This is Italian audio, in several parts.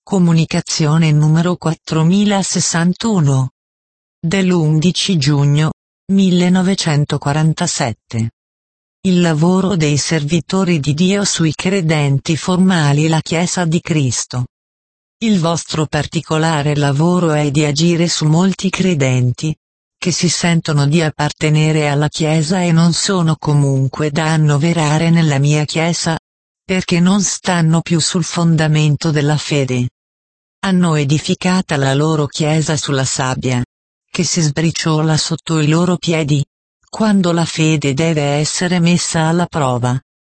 Comunicazione numero 4061. Dell'11 giugno 1947. Il lavoro dei servitori di Dio sui credenti formali. La Chiesa di Cristo. Il vostro particolare lavoro è di agire su molti credenti, che si sentono di appartenere alla Chiesa e non sono comunque da annoverare nella mia Chiesa, perché non stanno più sul fondamento della fede. Hanno edificata la loro Chiesa sulla sabbia, che si sbriciola sotto i loro piedi, quando la fede deve essere messa alla prova.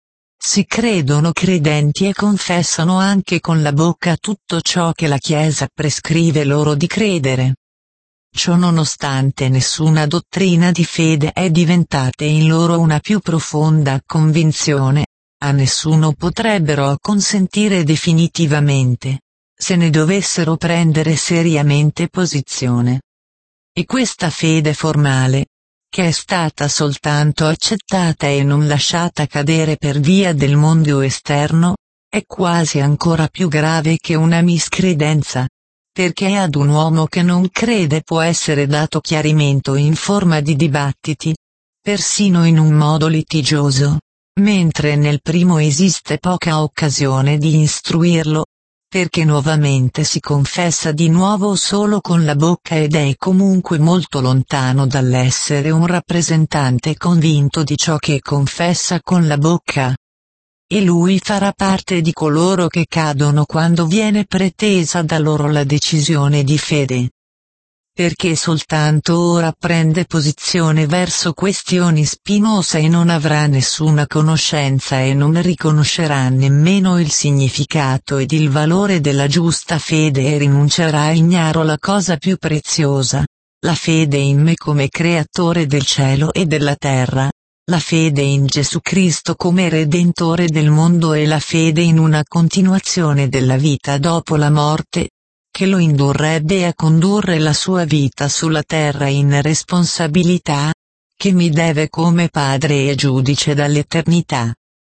Si credono credenti e confessano anche con la bocca tutto ciò che la Chiesa prescrive loro di credere. Ciò nonostante nessuna dottrina di fede è diventata in loro una più profonda convinzione, a nessuno potrebbero acconsentire definitivamente, se ne dovessero prendere seriamente posizione. E questa fede formale, che è stata soltanto accettata e non lasciata cadere per via del mondo esterno, è quasi ancora più grave che una miscredenza, perché ad un uomo che non crede può essere dato chiarimento in forma di dibattiti, persino in un modo litigioso, mentre nel primo esiste poca occasione di istruirlo, perché nuovamente si confessa di nuovo solo con la bocca ed è comunque molto lontano dall'essere un rappresentante convinto di ciò che confessa con la bocca. E lui farà parte di coloro che cadono quando viene pretesa da loro la decisione di fede. Perché soltanto ora prende posizione verso questioni spinose e non avrà nessuna conoscenza e non riconoscerà nemmeno il significato ed il valore della giusta fede e rinuncerà a ignaro la cosa più preziosa, la fede in me come creatore del cielo e della terra, la fede in Gesù Cristo come Redentore del mondo e la fede in una continuazione della vita dopo la morte, che lo indurrebbe a condurre la sua vita sulla terra in responsabilità, che mi deve come padre e giudice dall'eternità.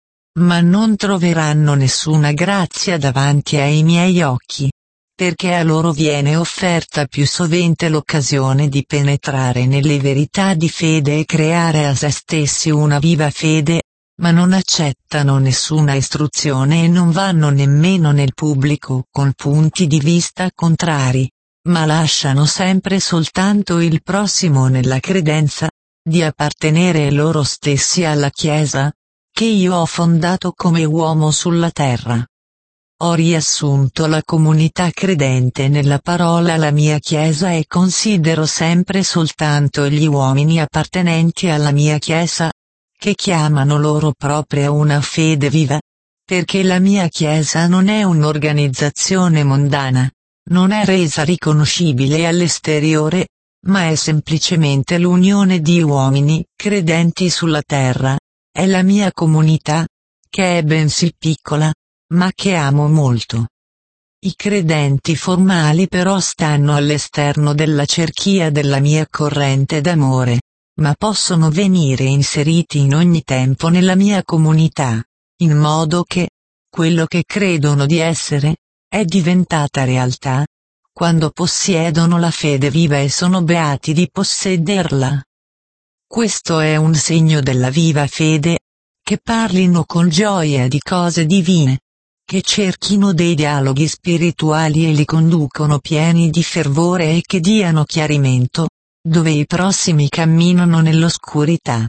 Ma non troveranno nessuna grazia davanti ai miei occhi, perché a loro viene offerta più sovente l'occasione di penetrare nelle verità di fede e creare a se stessi una viva fede, ma non accettano nessuna istruzione e non vanno nemmeno nel pubblico con punti di vista contrari, ma lasciano sempre soltanto il prossimo nella credenza di appartenere loro stessi alla Chiesa, che io ho fondato come uomo sulla terra. Ho riassunto la comunità credente nella parola la mia Chiesa e considero sempre soltanto gli uomini appartenenti alla mia Chiesa, che chiamano loro propria una fede viva, perché la mia Chiesa non è un'organizzazione mondana, non è resa riconoscibile all'esteriore, ma è semplicemente l'unione di uomini credenti sulla terra, è la mia comunità, che è bensì piccola, ma che amo molto. I credenti formali però stanno all'esterno della cerchia della mia corrente d'amore, ma possono venire inseriti in ogni tempo nella mia comunità, in modo che, quello che credono di essere, è diventata realtà, quando possiedono la fede viva e sono beati di possederla. Questo è un segno della viva fede, che parlino con gioia di cose divine, che cerchino dei dialoghi spirituali e li conducono pieni di fervore e che diano chiarimento, dove i prossimi camminano nell'oscurità.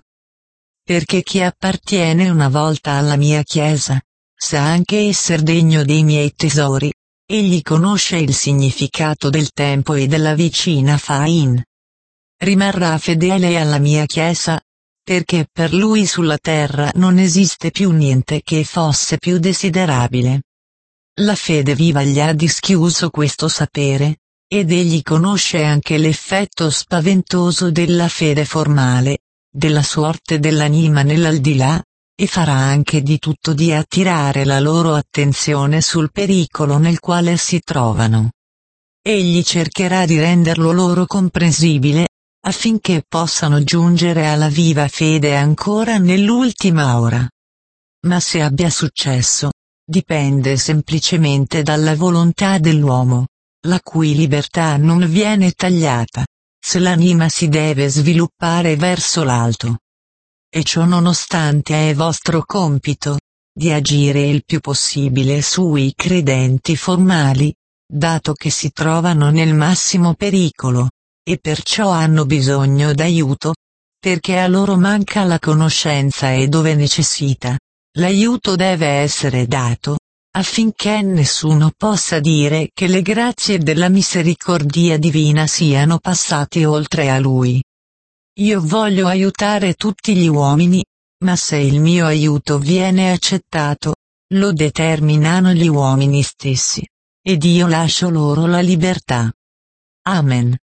Perché chi appartiene una volta alla mia Chiesa, sa anche esser degno dei miei tesori, egli conosce il significato del tempo e della vicina fin. Rimarrà fedele alla mia Chiesa, perché per lui sulla terra non esiste più niente che fosse più desiderabile. La fede viva gli ha dischiuso questo sapere, ed egli conosce anche l'effetto spaventoso della fede formale, della sorte dell'anima nell'aldilà, e farà anche di tutto di attirare la loro attenzione sul pericolo nel quale si trovano. Egli cercherà di renderlo loro comprensibile, affinché possano giungere alla viva fede ancora nell'ultima ora. Ma se abbia successo, dipende semplicemente dalla volontà dell'uomo, la cui libertà non viene tagliata, se l'anima si deve sviluppare verso l'alto. E ciò nonostante è vostro compito, di agire il più possibile sui credenti formali, dato che si trovano nel massimo pericolo, e perciò hanno bisogno d'aiuto, perché a loro manca la conoscenza e dove necessita, l'aiuto deve essere dato, affinché nessuno possa dire che le grazie della misericordia divina siano passate oltre a lui. Io voglio aiutare tutti gli uomini, ma se il mio aiuto viene accettato, lo determinano gli uomini stessi, ed io lascio loro la libertà. Amen.